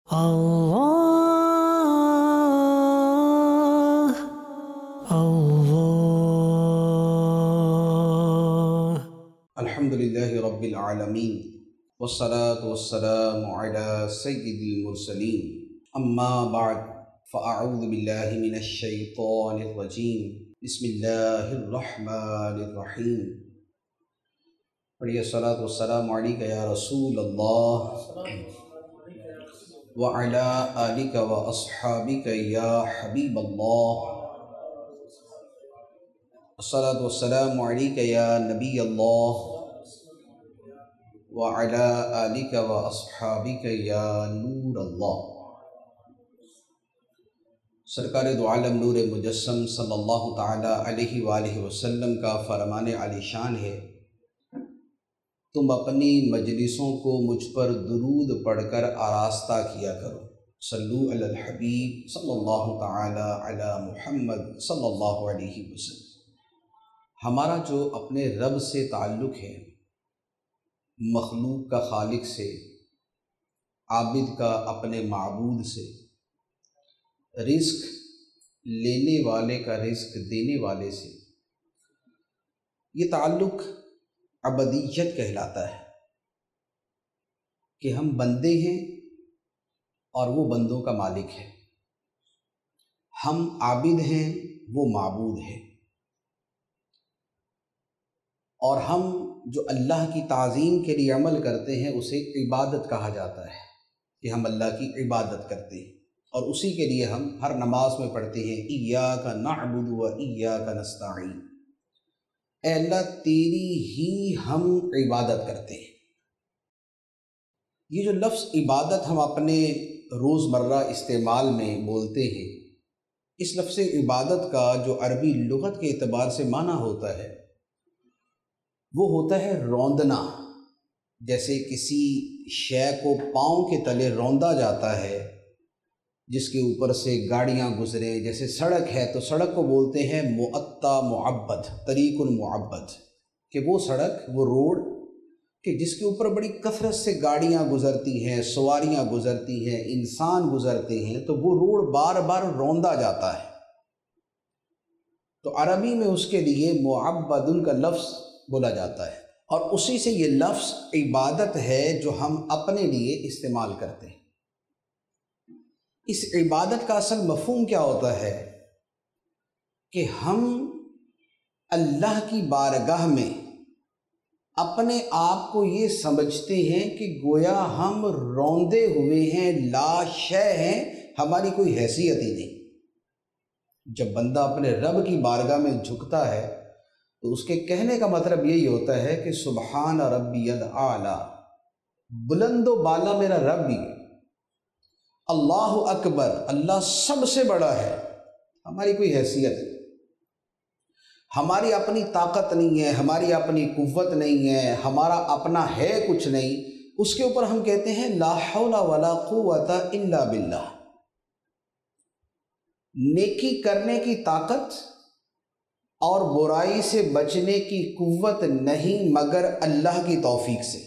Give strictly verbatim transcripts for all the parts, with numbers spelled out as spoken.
اللہ اللہ الحمدللہ رب العالمین والصلاة والسلام علی سید المرسلین اما بعد فاعوذ باللہ من الشیطان الرجیم بسم اللہ الرحمن الرحیم. پڑھیے الصلاة والسلام علیکہ یا رسول اللہ وعلی آلک واصحابک یا حبیب اللہ. الصلاة والسلام علیکہ یا نبی اللہ وعلی آلک واصحابک یا نور اللہ. سرکار دو عالم نور مجسم صلی اللہ تعالی علیہ وآلہ وسلم کا فرمان عالی شان ہے، تم اپنی مجلسوں کو مجھ پر درود پڑھ کر آراستہ کیا کرو. صلو علی الحبیب صلی اللہ تعالی علی محمد صلی اللہ علیہ وسلم. ہمارا جو اپنے رب سے تعلق ہے، مخلوق کا خالق سے، عابد کا اپنے معبود سے، رزق لینے والے کا رزق دینے والے سے، یہ تعلق عبدیت کہلاتا ہے کہ ہم بندے ہیں اور وہ بندوں کا مالک ہے. ہم عابد ہیں، وہ معبود ہے. اور ہم جو اللہ کی تعظیم کے لیے عمل کرتے ہیں اسے عبادت کہا جاتا ہے کہ ہم اللہ کی عبادت کرتے ہیں، اور اسی کے لیے ہم ہر نماز میں پڑھتے ہیں ایاک نعبد و ایاک نستعین. اے اللہ تیری ہی ہم عبادت کرتے ہیں. یہ جو لفظ عبادت ہم اپنے روزمرہ استعمال میں بولتے ہیں، اس لفظ عبادت کا جو عربی لغت کے اعتبار سے معنی ہوتا ہے وہ ہوتا ہے روندنا. جیسے کسی شے کو پاؤں کے تلے روندا جاتا ہے، جس کے اوپر سے گاڑیاں گزریں. جیسے سڑک ہے تو سڑک کو بولتے ہیں معطا معبد، طریق المعبد، کہ وہ سڑک، وہ روڈ کہ جس کے اوپر بڑی کثرت سے گاڑیاں گزرتی ہیں، سواریاں گزرتی ہیں، انسان گزرتے ہیں، تو وہ روڈ بار بار روندا جاتا ہے. تو عربی میں اس کے لیے معبدن کا لفظ بولا جاتا ہے، اور اسی سے یہ لفظ عبادت ہے جو ہم اپنے لیے استعمال کرتے ہیں. اس عبادت کا اصل مفہوم کیا ہوتا ہے کہ ہم اللہ کی بارگاہ میں اپنے آپ کو یہ سمجھتے ہیں کہ گویا ہم روندے ہوئے ہیں، لا شے ہیں، ہماری کوئی حیثیت ہی نہیں. جب بندہ اپنے رب کی بارگاہ میں جھکتا ہے تو اس کے کہنے کا مطلب یہی ہوتا ہے کہ سبحان ربی الاعلی، بلند و بالا میرا رب ہی ہے. اللہ اکبر، اللہ سب سے بڑا ہے، ہماری کوئی حیثیت نہیں، ہماری اپنی طاقت نہیں ہے، ہماری اپنی قوت نہیں ہے، ہمارا اپنا ہے کچھ نہیں. اس کے اوپر ہم کہتے ہیں لا حول ولا قوت الا باللہ. نیکی کرنے کی طاقت اور برائی سے بچنے کی قوت نہیں مگر اللہ کی توفیق سے.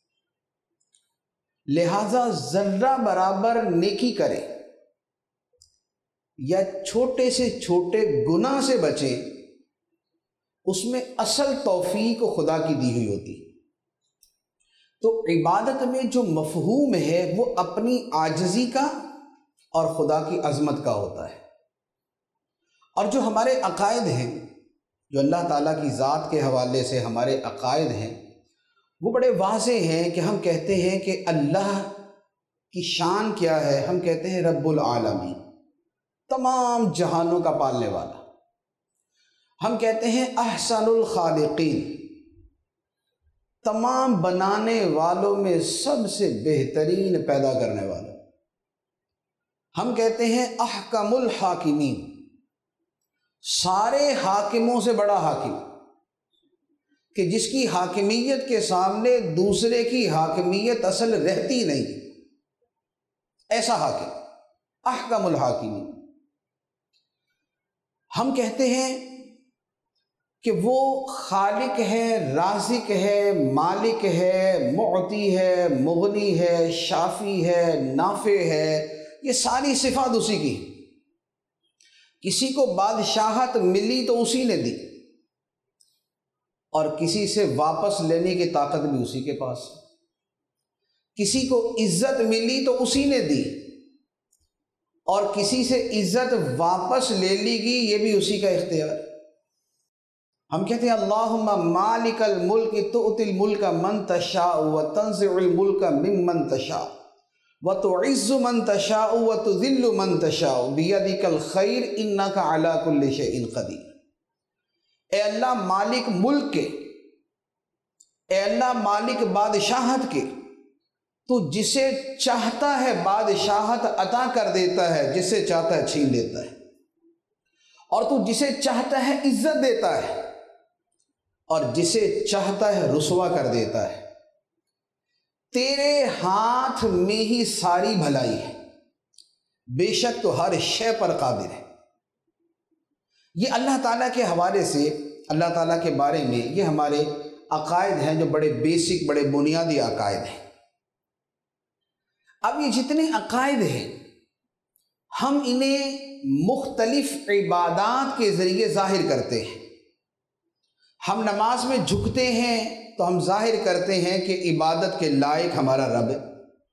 لہذا ذرہ برابر نیکی کرے یا چھوٹے سے چھوٹے گناہ سے بچے، اس میں اصل توفیق خدا کی دی ہوئی ہوتی. تو عبادت میں جو مفہوم ہے وہ اپنی عاجزی کا اور خدا کی عظمت کا ہوتا ہے. اور جو ہمارے عقائد ہیں، جو اللہ تعالیٰ کی ذات کے حوالے سے ہمارے عقائد ہیں، وہ بڑے واضح ہیں کہ ہم کہتے ہیں کہ اللہ کی شان کیا ہے. ہم کہتے ہیں رب العالمین، تمام جہانوں کا پالنے والا. ہم کہتے ہیں احسن الخالقین، تمام بنانے والوں میں سب سے بہترین پیدا کرنے والا. ہم کہتے ہیں احکم الحاکمین، سارے حاکموں سے بڑا حاکم، کہ جس کی حاکمیت کے سامنے دوسرے کی حاکمیت اصل رہتی نہیں، ایسا حاکم، احکم الحاکمین. ہم کہتے ہیں کہ وہ خالق ہے، رازق ہے، مالک ہے، معطی ہے، مغنی ہے، شافی ہے، نافع ہے، یہ ساری صفات اسی کی۔ کسی کو بادشاہت ملی تو اسی نے دی، اور کسی سے واپس لینے کی طاقت بھی اسی کے پاس ہے۔ کسی کو عزت ملی تو اسی نے دی، اور کسی سے عزت واپس لے لی گی، یہ بھی اسی کا اختیار۔ ہم کہتے ہیں اللہم مالک الملک تؤتی الملک من تشاء وتنزع الملک ممن تشاء وتعز من تشاء وتذل من تشاء بیدک الخیر انک علی کل شیء قدیر۔ اے اللہ مالک ملک کے، اے اللہ مالک بادشاہت کے، تو جسے چاہتا ہے بادشاہت عطا کر دیتا ہے، جسے چاہتا ہے چھین لیتا ہے، اور تو جسے چاہتا ہے عزت دیتا ہے، اور جسے چاہتا ہے رسوا کر دیتا ہے۔ تیرے ہاتھ میں ہی ساری بھلائی ہے، بے شک تو ہر شے پر قادر ہے۔ یہ اللہ تعالیٰ کے حوالے سے، اللہ تعالیٰ کے بارے میں یہ ہمارے عقائد ہیں جو بڑے بیسک، بڑے بنیادی عقائد ہیں۔ اب یہ جتنے عقائد ہیں ہم انہیں مختلف عبادات کے ذریعے ظاہر کرتے ہیں۔ ہم نماز میں جھکتے ہیں تو ہم ظاہر کرتے ہیں کہ عبادت کے لائق ہمارا رب ہے۔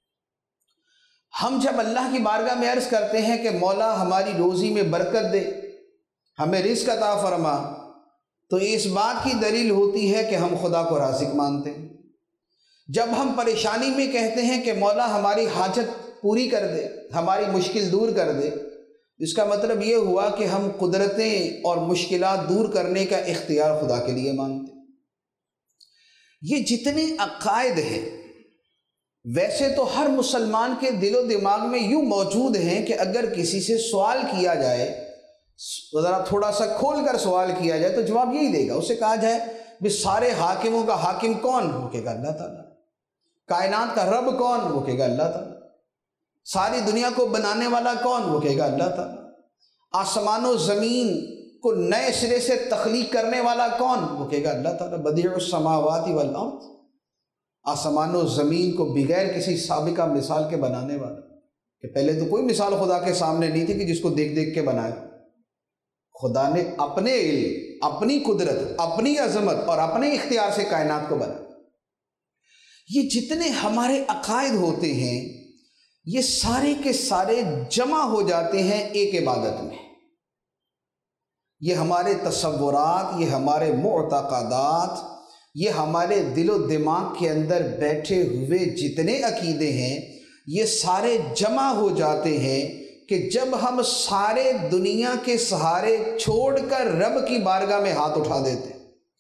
ہم جب اللہ کی بارگاہ میں عرض کرتے ہیں کہ مولا ہماری روزی میں برکت دے، ہمیں رزق عطا فرما، تو اس بات کی دلیل ہوتی ہے کہ ہم خدا کو رازق مانتے ہیں۔ جب ہم پریشانی میں کہتے ہیں کہ مولا ہماری حاجت پوری کر دے، ہماری مشکل دور کر دے، اس کا مطلب یہ ہوا کہ ہم قدرتیں اور مشکلات دور کرنے کا اختیار خدا کے لیے مانتے ہیں۔ یہ جتنے عقائد ہیں ویسے تو ہر مسلمان کے دل و دماغ میں یوں موجود ہیں کہ اگر کسی سے سوال کیا جائے، ذرا تھوڑا سا کھول کر سوال کیا جائے تو جواب یہی دے گا۔ اسے کہا جائے بھی سارے حاکموں کا حاکم کون؟ وہ کہے گا اللہ تعالیٰ۔ کائنات کا رب کون؟ وہ کہے گا اللہ تعالیٰ۔ ساری دنیا کو بنانے والا کون؟ وہ کہے گا اللہ تعالیٰ۔ آسمان و زمین کو نئے سرے سے تخلیق کرنے والا کون؟ وہ کہے گا اللہ تعالیٰ۔ بدیع السماوات والارض، آسمان و زمین کو بغیر کسی سابقہ مثال کے بنانے والا، کہ پہلے تو کوئی مثال خدا کے سامنے نہیں تھی کہ جس کو دیکھ دیکھ کے بنایا۔ خدا نے اپنے علم، اپنی قدرت، اپنی عظمت اور اپنے اختیار سے کائنات کو بنایا۔ یہ جتنے ہمارے عقائد ہوتے ہیں یہ سارے کے سارے جمع ہو جاتے ہیں ایک عبادت میں۔ یہ ہمارے تصورات، یہ ہمارے معتقدات، یہ ہمارے دل و دماغ کے اندر بیٹھے ہوئے جتنے عقیدے ہیں یہ سارے جمع ہو جاتے ہیں کہ جب ہم سارے دنیا کے سہارے چھوڑ کر رب کی بارگاہ میں ہاتھ اٹھا دیتے ہیں،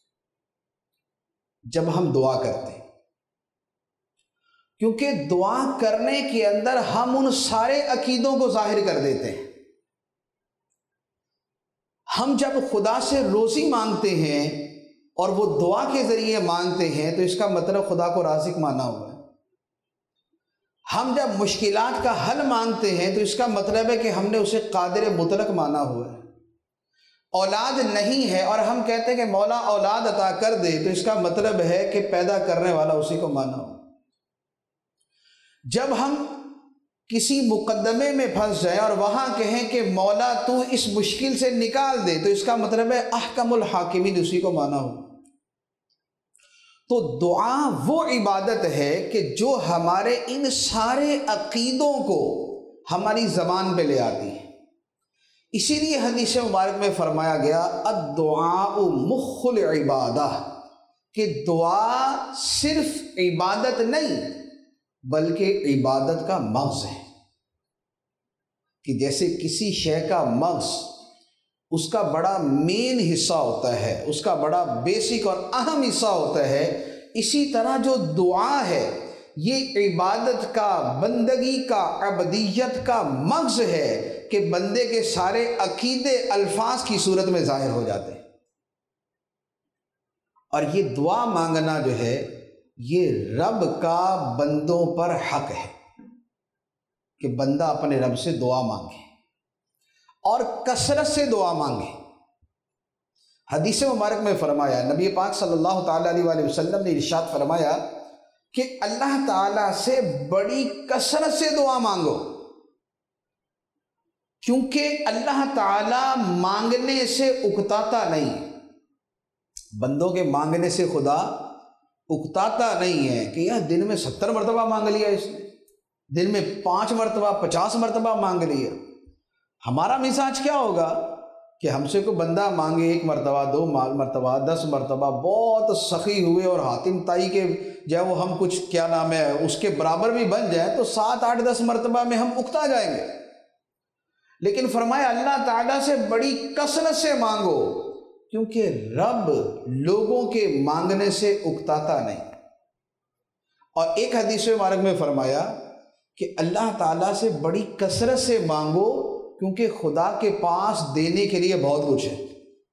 جب ہم دعا کرتے ہیں، کیونکہ دعا کرنے کے اندر ہم ان سارے عقیدوں کو ظاہر کر دیتے ہیں۔ ہم جب خدا سے روزی مانگتے ہیں اور وہ دعا کے ذریعے مانگتے ہیں تو اس کا مطلب خدا کو رازق مانا ہوا ہے۔ ہم جب مشکلات کا حل مانگتے ہیں تو اس کا مطلب ہے کہ ہم نے اسے قادر مطلق مانا ہوا ہے۔ اولاد نہیں ہے اور ہم کہتے ہیں کہ مولا اولاد عطا کر دے تو اس کا مطلب ہے کہ پیدا کرنے والا اسی کو مانا ہو۔ جب ہم کسی مقدمے میں پھنس جائیں اور وہاں کہیں کہ مولا تو اس مشکل سے نکال دے تو اس کا مطلب ہے احکم الحاکمین اسی کو مانا ہو۔ تو دعا وہ عبادت ہے کہ جو ہمارے ان سارے عقیدوں کو ہماری زبان پہ لے آتی ہے۔ اسی لیے حدیث مبارک میں فرمایا گیا الدعاء مخ العبادہ، کہ دعا صرف عبادت نہیں بلکہ عبادت کا مغز ہے۔ کہ جیسے کسی شے کا مغز اس کا بڑا مین حصہ ہوتا ہے، اس کا بڑا بیسک اور اہم حصہ ہوتا ہے، اسی طرح جو دعا ہے یہ عبادت کا، بندگی کا، عبدیت کا مغز ہے کہ بندے کے سارے عقیدے الفاظ کی صورت میں ظاہر ہو جاتے ہیں۔ اور یہ دعا مانگنا جو ہے یہ رب کا بندوں پر حق ہے کہ بندہ اپنے رب سے دعا مانگے اور کثرت سے دعا مانگے۔ حدیث مبارک میں فرمایا، نبی پاک صلی اللہ تعالیٰ علیہ وآلہ وسلم نے ارشاد فرمایا کہ اللہ تعالیٰ سے بڑی کثرت سے دعا مانگو، کیونکہ اللہ تعالیٰ مانگنے سے اکتاتا نہیں۔ بندوں کے مانگنے سے خدا اکتاتا نہیں ہے کہ یار دن میں ستر مرتبہ مانگ لیا اس نے، دن میں پانچ مرتبہ پچاس مرتبہ مانگ لیا۔ ہمارا مزاج کیا ہوگا کہ ہم سے کوئی بندہ مانگے ایک مرتبہ، دو مرتبہ، دس مرتبہ، بہت سخی ہوئے اور حاتم تائی کے جب وہ ہم کچھ کیا نام ہے اس کے برابر بھی بن جائیں تو سات آٹھ دس مرتبہ میں ہم اکتا جائیں گے۔ لیکن فرمایا اللہ تعالیٰ سے بڑی کثرت سے مانگو، کیونکہ رب لوگوں کے مانگنے سے اکتاتا نہیں۔ اور ایک حدیث مبارک میں فرمایا کہ اللہ تعالیٰ سے بڑی کثرت سے مانگو، کیونکہ خدا کے پاس دینے کے لیے بہت کچھ ہے۔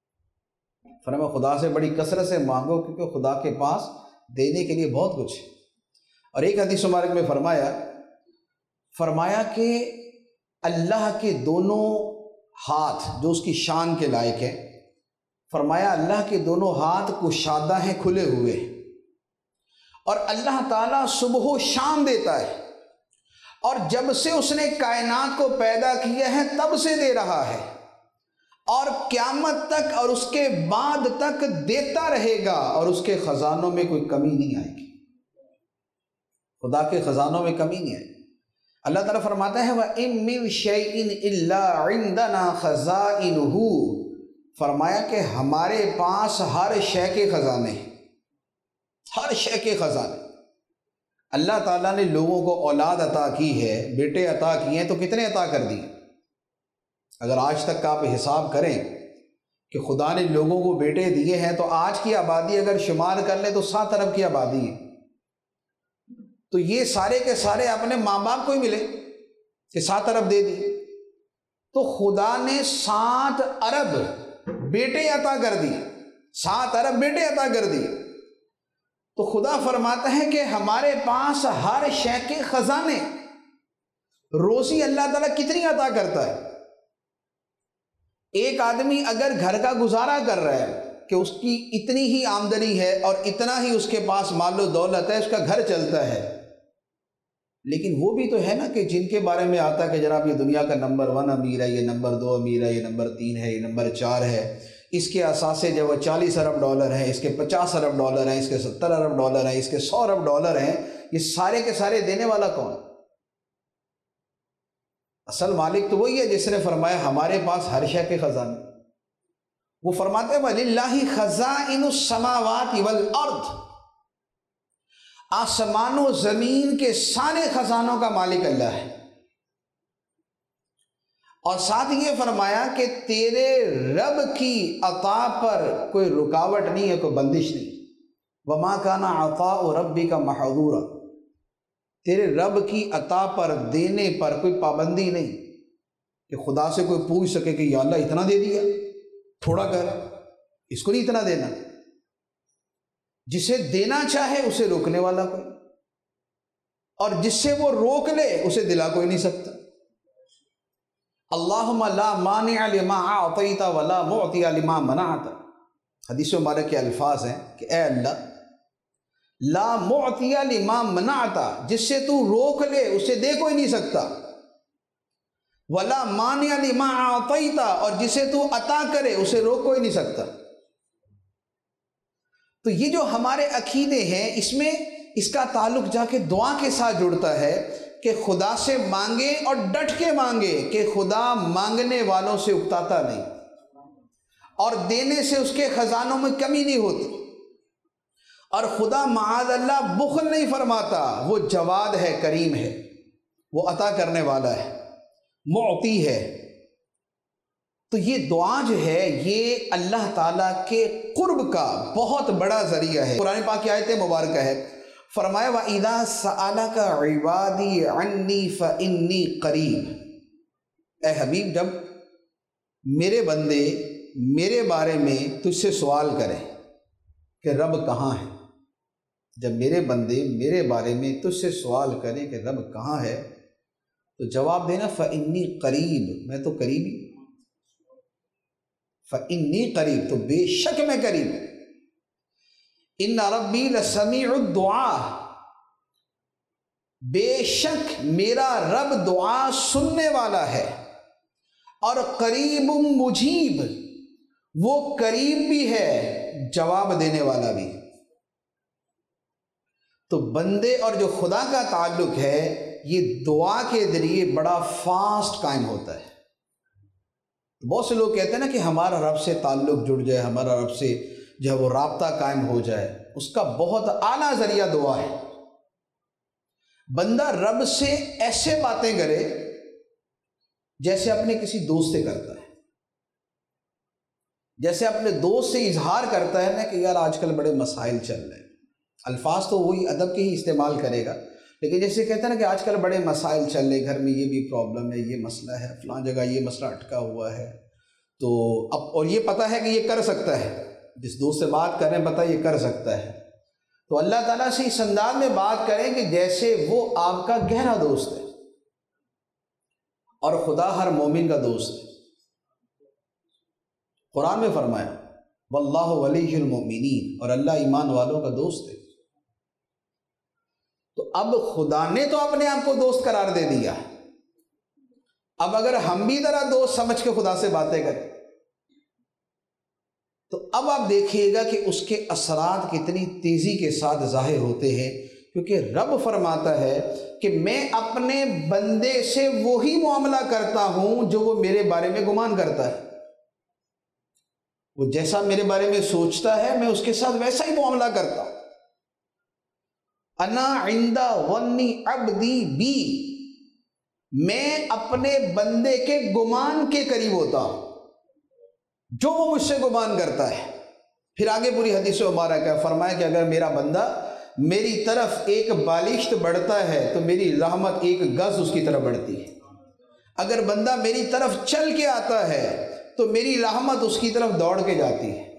فرمایا خدا سے بڑی کثرت سے مانگو، کیونکہ خدا کے پاس دینے کے لیے بہت کچھ ہے۔ اور ایک حدیث مبارک میں فرمایا فرمایا کہ اللہ کے دونوں ہاتھ جو اس کی شان کے لائق ہیں، فرمایا اللہ کے دونوں ہاتھ کشادہ ہیں، کھلے ہوئے ہیں، اور اللہ تعالیٰ صبح و شام دیتا ہے، اور جب سے اس نے کائنات کو پیدا کیا ہے تب سے دے رہا ہے، اور قیامت تک اور اس کے بعد تک دیتا رہے گا، اور اس کے خزانوں میں کوئی کمی نہیں آئے گی۔ خدا کے خزانوں میں کمی نہیں آئے گی۔ اللہ تعالیٰ فرماتا ہے وَإِن مِّن شَيْءٍ إِلَّا عِندَنَا خَزَائِنُهُ، فرمایا کہ ہمارے پاس ہر شے کے خزانے ہیں، ہر شے کے خزانے۔ اللہ تعالیٰ نے لوگوں کو اولاد عطا کی ہے، بیٹے عطا کیے ہیں، تو کتنے عطا کر دیے؟ اگر آج تک کا آپ حساب کریں کہ خدا نے لوگوں کو بیٹے دیے ہیں تو آج کی آبادی اگر شمار کر لیں تو سات ارب کی آبادی ہے۔ تو یہ سارے کے سارے اپنے ماں باپ کو ہی ملے کہ سات ارب دے دیے، تو خدا نے سات ارب بیٹے عطا کر دیے، سات ارب بیٹے عطا کر دیے۔ تو خدا فرماتا ہے کہ ہمارے پاس ہر شے کے خزانے، روزی اللہ تعالیٰ کتنی عطا کرتا ہے۔ ایک آدمی اگر گھر کا گزارا کر رہا ہے کہ اس کی اتنی ہی آمدنی ہے اور اتنا ہی اس کے پاس مال و دولت ہے، اس کا گھر چلتا ہے، لیکن وہ بھی تو ہے نا کہ جن کے بارے میں آتا ہے کہ جناب یہ دنیا کا نمبر ون امیر ہے، یہ نمبر دو امیر ہے، یہ نمبر تین ہے، یہ نمبر چار ہے، اس کے اثاثے جو وہ چالیس ارب ڈالر ہیں، اس کے پچاس ارب ڈالر ہیں، اس کے ستر ارب ڈالر ہیں، اس کے سو ارب ڈالر ہیں، یہ سارے کے سارے دینے والا کون؟ اصل مالک تو وہی ہے جس نے فرمایا ہمارے پاس ہر شے کے خزانے۔ وہ فرماتے ہیں وَلِلَّهِ خَزَائِنُ السَّمَاوَاتِ وَالْأَرْضِ، آسمان و زمین کے سارے خزانوں کا مالک اللہ ہے۔ اور ساتھ یہ فرمایا کہ تیرے رب کی عطا پر کوئی رکاوٹ نہیں ہے، کوئی بندش نہیں۔ وَمَا كَانَ عَطَاءُ رَبِّكَ مَحْظُورًا، تیرے رب کی عطا پر دینے پر کوئی پابندی نہیں کہ خدا سے کوئی پوچھ سکے کہ یا اللہ اتنا دے دیا، تھوڑا کر، اس کو نہیں اتنا دینا۔ جسے دینا چاہے اسے روکنے والا کوئی، اور جس سے وہ روک لے اسے دلا کوئی نہیں سکتا۔ اللہم لا مانع لما اعطیت ولا معطی لما منعت، حدیث مبارک کے الفاظ ہیں کہ اے اللہ لا معطی لما منعت، جس سے تو روک لے اسے دے کوئی نہیں سکتا، ولا مانع لما اعطیت، اور جسے تو عطا کرے اسے روک کوئی نہیں سکتا۔ تو یہ جو ہمارے عقیدے ہیں اس میں اس کا تعلق جا کے دعا کے ساتھ جڑتا ہے کہ خدا سے مانگے اور ڈٹ کے مانگے، کہ خدا مانگنے والوں سے اکتاتا نہیں، اور دینے سے اس کے خزانوں میں کمی نہیں ہوتی، اور خدا معاذ اللہ بخل نہیں فرماتا، وہ جواد ہے، کریم ہے، وہ عطا کرنے والا ہے، معطی ہے۔ تو یہ دعا جو ہے یہ اللہ تعالیٰ کے قرب کا بہت بڑا ذریعہ ہے۔ قرآن پاک کی آیت مبارکہ ہے، فرمایا وَإِذَا سَأَلَكَ عِبَادِي عَنِّي فَإِنِّي قَرِيبٌ، اے حبیب جب میرے بندے میرے بارے میں تجھ سے سوال کریں کہ رب کہاں ہے، جب میرے بندے میرے بارے میں تجھ سے سوال کریں کہ رب کہاں ہے، تو جواب دینا فَإِنِّي قَرِيب، میں تو قریب ہی۔ فإنی قریب، تو بے شک میں قریب ہوں، ان ربی لسمیع الدعاء، بے شک میرا رب دعا سننے والا ہے، اور قریب مجیب، وہ قریب بھی ہے جواب دینے والا بھی۔ تو بندے اور جو خدا کا تعلق ہے یہ دعا کے ذریعے بڑا فاسٹ قائم ہوتا ہے۔ بہت سے لوگ کہتے ہیں نا کہ ہمارا رب سے تعلق جڑ جائے، ہمارا رب سے جو ہے وہ رابطہ قائم ہو جائے، اس کا بہت اعلیٰ ذریعہ دعا ہے۔ بندہ رب سے ایسے باتیں کرے جیسے اپنے کسی دوست سے کرتا ہے، جیسے اپنے دوست سے اظہار کرتا ہے نا کہ یار آج کل بڑے مسائل چل رہے ہیں، الفاظ تو وہی ادب کے ہی استعمال کرے گا، لیکن جیسے کہتے ہیں نا کہ آج کل بڑے مسائل چل رہے، گھر میں یہ بھی پرابلم ہے، یہ مسئلہ ہے، فلاں جگہ یہ مسئلہ اٹکا ہوا ہے، تو اب اور یہ پتہ ہے کہ یہ کر سکتا ہے، جس دوست سے بات کریں پتہ یہ کر سکتا ہے، تو اللہ تعالیٰ سے اس انداز میں بات کریں کہ جیسے وہ آپ کا گہرا دوست ہے، اور خدا ہر مومن کا دوست ہے۔ قرآن میں فرمایا واللہ ولی المؤمنین، اور اللہ ایمان والوں کا دوست ہے۔ تو اب خدا نے تو اپنے آپ کو دوست قرار دے دیا، اب اگر ہم بھی ذرا دوست سمجھ کے خدا سے باتیں کریں تو اب آپ دیکھیے گا کہ اس کے اثرات کتنی تیزی کے ساتھ ظاہر ہوتے ہیں، کیونکہ رب فرماتا ہے کہ میں اپنے بندے سے وہی معاملہ کرتا ہوں جو وہ میرے بارے میں گمان کرتا ہے، وہ جیسا میرے بارے میں سوچتا ہے میں اس کے ساتھ ویسا ہی معاملہ کرتا ہوں۔ انا عند ظن عبدی بی، میں اپنے بندے کے گمان کے قریب ہوتا ہوں جو وہ مجھ سے گمان کرتا ہے۔ پھر آگے پوری حدیث مبارک ہے، فرمایا کہ اگر میرا بندہ میری طرف ایک بالشت بڑھتا ہے تو میری رحمت ایک گز اس کی طرف بڑھتی ہے، اگر بندہ میری طرف چل کے آتا ہے تو میری رحمت اس کی طرف دوڑ کے جاتی ہے۔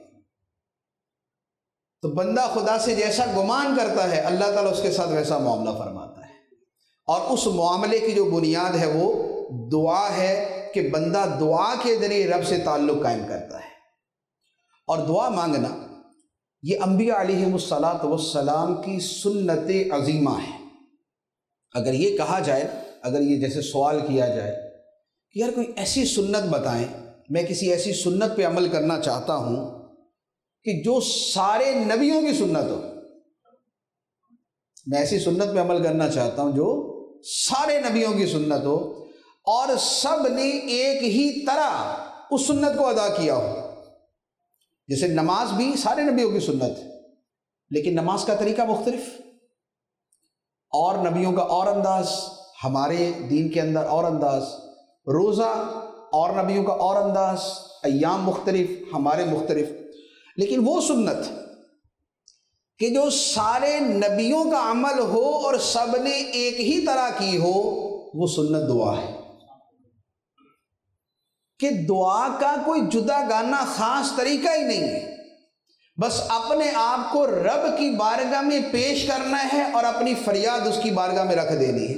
تو بندہ خدا سے جیسا گمان کرتا ہے اللہ تعالیٰ اس کے ساتھ ویسا معاملہ فرماتا ہے، اور اس معاملے کی جو بنیاد ہے وہ دعا ہے کہ بندہ دعا کے ذریعے رب سے تعلق قائم کرتا ہے۔ اور دعا مانگنا یہ انبیاء علیہم الصلاۃ والسلام کی سنت عظیمہ ہے۔ اگر یہ کہا جائے، اگر یہ جیسے سوال کیا جائے کہ یار کوئی ایسی سنت بتائیں، میں کسی ایسی سنت پہ عمل کرنا چاہتا ہوں کہ جو سارے نبیوں کی سنت ہو، میں ایسی سنت پہ عمل کرنا چاہتا ہوں جو سارے نبیوں کی سنت ہو اور سب نے ایک ہی طرح اس سنت کو ادا کیا ہو۔ جیسے نماز بھی سارے نبیوں کی سنت ہے، لیکن نماز کا طریقہ مختلف، اور نبیوں کا اور انداز، ہمارے دین کے اندر اور انداز، روزہ اور نبیوں کا اور انداز، ایام مختلف ہمارے مختلف، لیکن وہ سنت کہ جو سارے نبیوں کا عمل ہو اور سب نے ایک ہی طرح کی ہو، وہ سنت دعا ہے۔ کہ دعا کا کوئی جدا گانا خاص طریقہ ہی نہیں ہے، بس اپنے آپ کو رب کی بارگاہ میں پیش کرنا ہے اور اپنی فریاد اس کی بارگاہ میں رکھ دینی ہے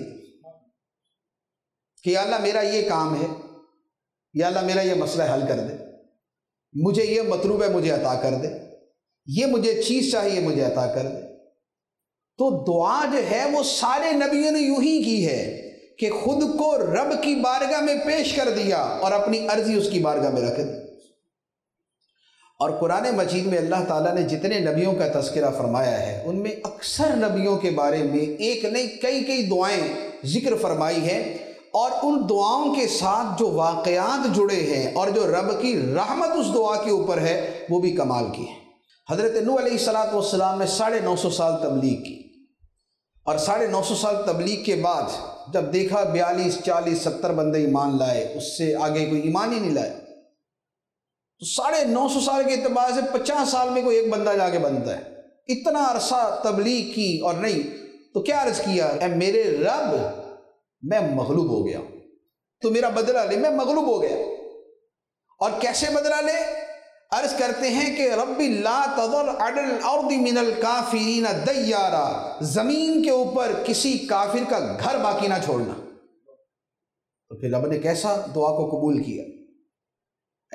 کہ یا اللہ میرا یہ کام ہے، یا اللہ میرا یہ مسئلہ حل کر دے، مجھے یہ مطلوب ہے مجھے عطا کر دے، یہ مجھے چیز چاہیے مجھے عطا کر دے۔ تو دعا جو ہے وہ سارے نبیوں نے یوں ہی کی ہے کہ خود کو رب کی بارگاہ میں پیش کر دیا اور اپنی عرضی اس کی بارگاہ میں رکھ دی۔ اور قرآن مجید میں اللہ تعالیٰ نے جتنے نبیوں کا تذکرہ فرمایا ہے ان میں اکثر نبیوں کے بارے میں ایک نہیں کئی کئی دعائیں ذکر فرمائی ہیں، اور ان دعاؤں کے ساتھ جو واقعات جڑے ہیں اور جو رب کی رحمت اس دعا کے اوپر ہے وہ بھی کمال کی ہے۔ حضرت نوح علیہ الصلاۃ والسلام نے ساڑھے نو سو سال تبلیغ کی، اور ساڑھے نو سو سال تبلیغ کے بعد جب دیکھا بیالیس چالیس ستر بندے ایمان لائے، اس سے آگے کوئی ایمان ہی نہیں لائے، تو ساڑھے نو سو سال کے اعتبار سے پچاس سال میں کوئی ایک بندہ جا کے بنتا ہے۔ اتنا عرصہ تبلیغ کی اور نہیں، تو کیا عرض کیا، اے میرے رب میں مغلوب ہو گیا، تو میرا بدلہ لے، میں مغلوب ہو گیا۔ اور کیسے بدلہ لے؟ عرض کرتے ہیں کہ رب لا تذر علی الارض من الکافرین دیارا، زمین کے اوپر کسی کافر کا گھر باقی نہ چھوڑنا۔ تو پھر رب نے کیسا دعا کو قبول کیا،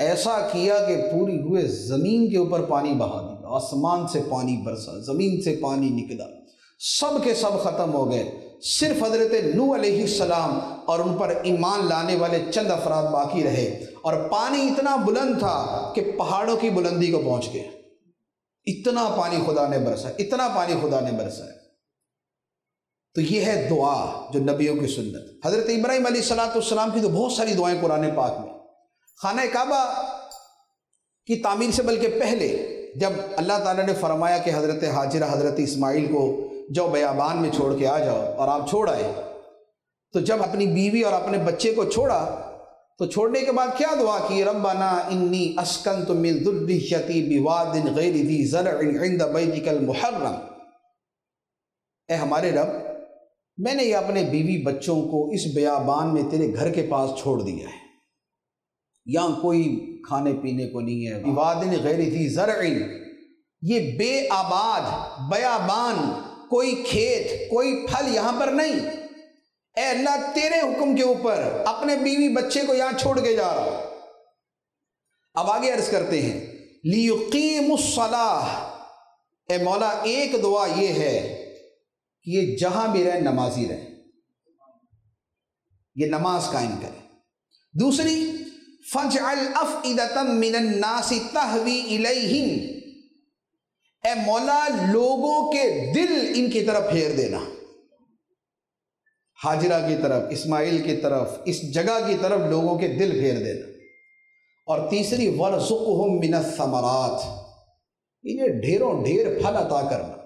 ایسا کیا کہ پوری ہوئے زمین کے اوپر پانی بہا دیا، آسمان سے پانی برسا، زمین سے پانی نکلا، سب کے سب ختم ہو گئے، صرف حضرت نوح علیہ السلام اور ان پر ایمان لانے والے چند افراد باقی رہے، اور پانی اتنا بلند تھا کہ پہاڑوں کی بلندی کو پہنچ گیا، اتنا پانی خدا نے برسا، اتنا پانی خدا نے برسا ہے۔ تو یہ ہے دعا جو نبیوں کی سنت۔ حضرت ابراہیم علیہ الصلوۃ والسلام کی تو بہت ساری دعائیں قرآن پاک میں، خانہ کعبہ کی تعمیر سے بلکہ پہلے جب اللہ تعالیٰ نے فرمایا کہ حضرت ہاجرہ حضرت اسماعیل کو جو بیابان میں چھوڑ کے آ جاؤ، اور آپ چھوڑ آئے، تو جب اپنی بیوی اور اپنے بچے کو چھوڑا تو چھوڑنے کے بعد کیا دعا کی؟ ربنا انی اسکنت من ذریتی بواد غیر ذی زرع عند بیتک المحرم، اے ہمارے رب، میں نے یہ اپنے بیوی بچوں کو اس بیابان میں تیرے گھر کے پاس چھوڑ دیا ہے، یہاں کوئی کھانے پینے کو نہیں ہے، بواد غیر ذی زرع، یہ بے آباد بیابان، کوئی کھیت کوئی پھل یہاں پر نہیں، اے اللہ تیرے حکم کے اوپر اپنے بیوی بچے کو یہاں چھوڑ کے جا رہا۔ اب آگے عرض کرتے ہیں لیقیموا الصلاۃ، اے مولا ایک دعا یہ ہے کہ یہ جہاں بھی رہے نمازی رہے، یہ نماز قائم کرے۔ دوسری فَاجْعَلْ أَفْئِدَةً مِّنَ النَّاسِ تَهْوِي إِلَيْهِمْ، اے مولا لوگوں کے دل ان کی طرف پھیر دینا، ہاجرہ کی طرف، اسماعیل کی طرف، اس جگہ کی طرف لوگوں کے دل پھیر دینا۔ اور تیسری وَارْزُقْهُم مِّنَ الثَّمَرَاتِ، انہیں ڈھیروں ڈھیر پھل عطا کرنا۔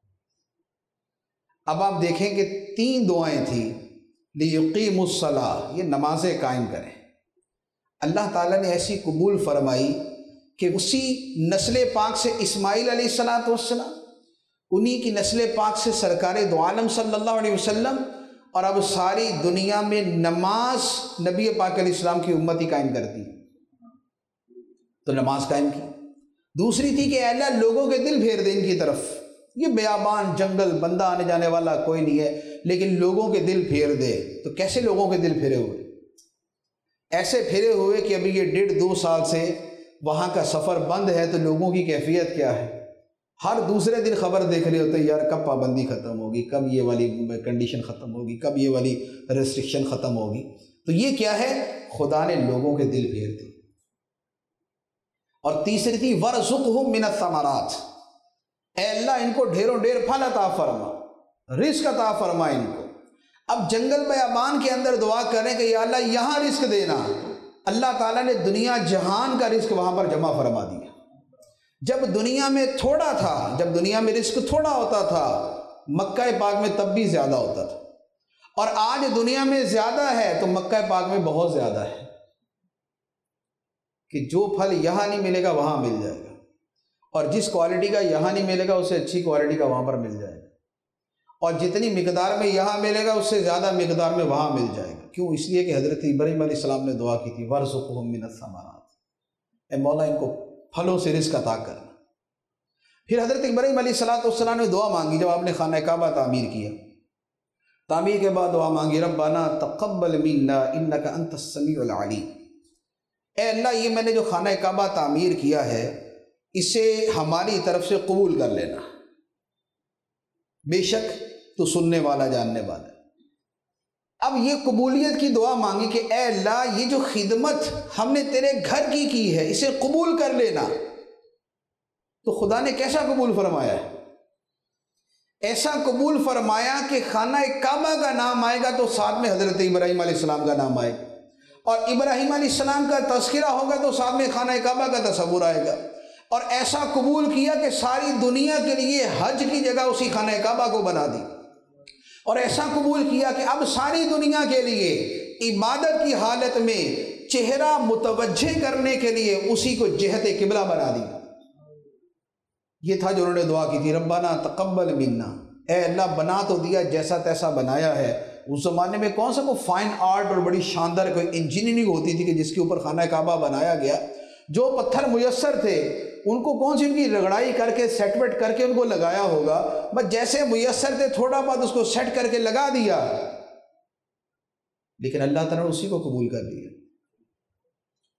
اب آپ دیکھیں کہ تین دعائیں تھیں، لِيُقِيمُوا الصَّلَاةَ، یہ نمازیں قائم کریں، اللہ تعالیٰ نے ایسی قبول فرمائی کہ اسی نسل پاک سے اسماعیل علیہ الصلوۃ والسلام، انہی کی نسل پاک سے سرکار دو عالم صلی اللہ علیہ وسلم، اور اب ساری دنیا میں نماز نبی پاک علیہ السلام کی امت ہی قائم کرتی، تو نماز قائم کی۔ دوسری تھی کہ اے اللہ لوگوں کے دل پھیر دے ان کی طرف، یہ بیابان جنگل بندہ آنے جانے والا کوئی نہیں ہے، لیکن لوگوں کے دل پھیر دے۔ تو کیسے لوگوں کے دل پھیرے ہوئے؟ ایسے پھرے ہوئے کہ ابھی یہ ڈیڑھ دو سال سے وہاں کا سفر بند ہے، تو لوگوں کی کیفیت کیا ہے؟ ہر دوسرے دن خبر دیکھ رہے ہوتے یار کب پابندی ختم ہوگی، کب یہ والی کنڈیشن ختم ہوگی، کب یہ والی ریسٹرکشن ختم ہوگی۔ تو یہ کیا ہے؟ خدا نے لوگوں کے دل پھیر دی۔ اور تیسری تھی وَارْزُقْهُم مِّنَ الثَّمَرَاتِ، اے اللہ ان کو ڈھیروں ڈھیر پھل عطا فرما، رزق عطا فرما ان کو۔ اب جنگل بیابان کے اندر دعا کریں کہ یا اللہ یہاں رزق دینا، اللہ تعالیٰ نے دنیا جہان کا رزق وہاں پر جمع فرما دیا۔ جب دنیا میں تھوڑا تھا، جب دنیا میں رزق تھوڑا ہوتا تھا، مکہ پاک میں تب بھی زیادہ ہوتا تھا، اور آج دنیا میں زیادہ ہے تو مکہ پاک میں بہت زیادہ ہے، کہ جو پھل یہاں نہیں ملے گا وہاں مل جائے گا، اور جس کوالٹی کا یہاں نہیں ملے گا اس سے اچھی کوالٹی کا وہاں پر مل جائے گا، اور جتنی مقدار میں یہاں ملے گا اس سے زیادہ مقدار میں وہاں مل جائے گا۔ کیوں؟ اس لیے کہ حضرت ابراہیم علیہ السلام نے دعا کی تھی وَارْزُقْهُم مِّنَ الثَّمَرَاتِ، اے مولا ان کو پھلوں سے رزق عطا کرنا۔ پھر حضرت ابراہیم علیہ الصلوۃ والسلام نے دعا مانگی جب آپ نے خانہ کعبہ تعمیر کیا، تعمیر کے بعد دعا مانگی ربنا تقبل منا انک انت السمیع العلیم، اے اللہ یہ میں نے جو خانہ کعبہ تعمیر کیا ہے اسے ہماری طرف سے قبول کر لینا، بے شک تو سننے والا جاننے والا ہے۔ اب یہ قبولیت کی دعا مانگی کہ اے اللہ یہ جو خدمت ہم نے تیرے گھر کی کی ہے اسے قبول کر لینا، تو خدا نے کیسا قبول فرمایا ہے؟ ایسا قبول فرمایا کہ خانہ کعبہ کا نام آئے گا تو ساتھ میں حضرت ابراہیم علیہ السلام کا نام آئے گا، اور ابراہیم علیہ السلام کا تذکرہ ہوگا تو ساتھ میں خانہ کعبہ کا تصور آئے گا، اور ایسا قبول کیا کہ ساری دنیا کے لیے حج کی جگہ اسی خانہ کعبہ کو بنا دی، اور ایسا قبول کیا کہ اب ساری دنیا کے لیے عبادت کی حالت میں چہرہ متوجہ کرنے کے لیے اسی کو جہت قبلہ بنا دی۔ یہ تھا جو انہوں نے دعا کی تھی ربنا تقبل منا، اے اللہ بنا تو دیا جیسا تیسا بنایا ہے، اس زمانے میں کون سا کوئی فائن آرٹ اور بڑی شاندار کوئی انجینئرنگ ہوتی تھی کہ جس کے اوپر خانہ کعبہ بنایا گیا، جو پتھر میسر تھے ان کو کون سی ان کی رگڑائی کر کے سیٹ ویٹ کر کے ان کو لگایا ہوگا، بس جیسے میسر تھے تھوڑا بہت اس کو سیٹ کر کے لگا دیا، لیکن اللہ تعالیٰ نے اسی کو قبول کر لیا،